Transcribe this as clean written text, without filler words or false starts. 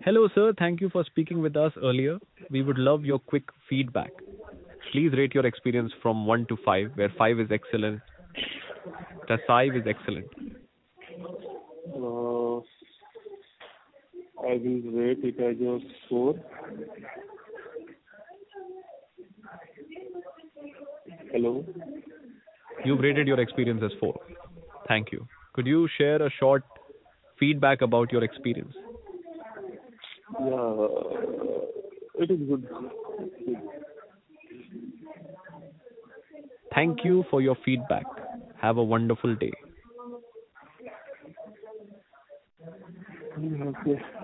Hello, sir. Thank you for speaking with us earlier. We would love your quick feedback. Please rate your experience from 1 to 5, where 5 is excellent, the 5 is excellent. Uh, I will rate it as a 4. Hello. You've rated your experience as 4. Thank you. Could you share a short feedback about your experience? Yeah, it is good. Thank you for your feedback. Have a wonderful day. Okay.